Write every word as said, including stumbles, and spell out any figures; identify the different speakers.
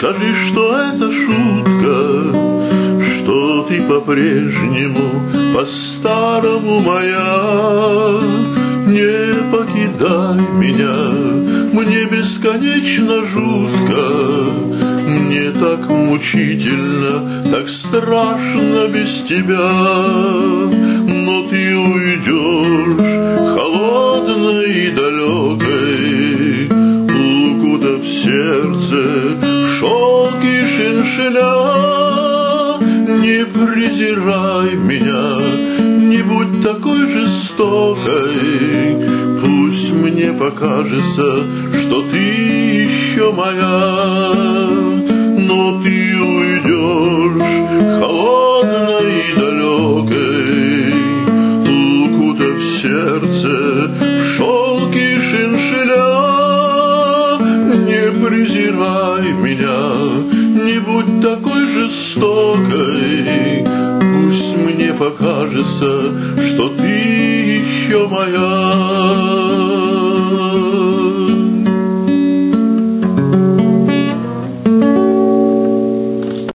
Speaker 1: Скажи, что это шутка, что ты по-прежнему, по-старому моя. Не покидай меня, мне бесконечно жутко, мне так мучительно, так страшно без тебя. Но ты уйдешь холодной и далекой, укутав сердце в шелк и шиншиля. Не презирай меня, не будь такой жестокой, пусть мне покажется, что ты еще моя. Но ты уйдешь холодной и далекой, укутав сердце в шелк и шиншиля. Не презирай меня, не будь такой жестокой, пусть мне покажется, что